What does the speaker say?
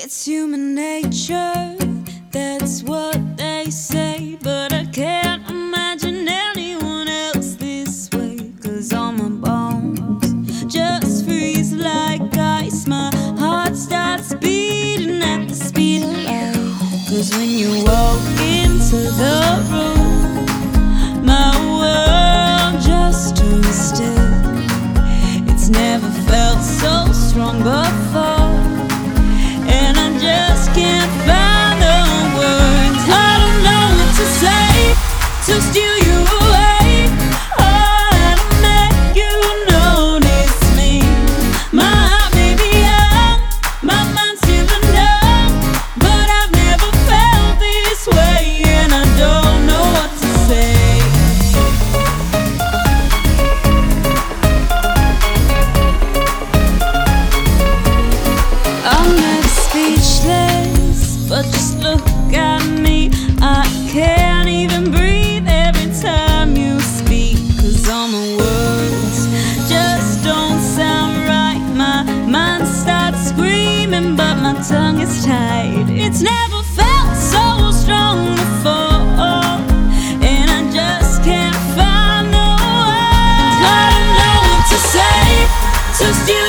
It's human nature, that's what they say. But I can't imagine anyone else this way. 'Cause all my bones just freeze like ice. My heart starts beating at the speed of light. 'Cause when you walk into the room, my world just turns still. It's never felt so strong before, and I just can't find the words. I don't know what to say to steal you away, or how to make you notice me. My heart may be young, my mind's still numb, but I've never felt this way, and I don't know what to say. I'm never speechless, but just look at me. I can't even breathe every time you speak. 'Cause all my words just don't sound right. My mind starts screaming, but my tongue is tied. It's never felt so strong before, and I just can't find the words. I don't know what to say to steal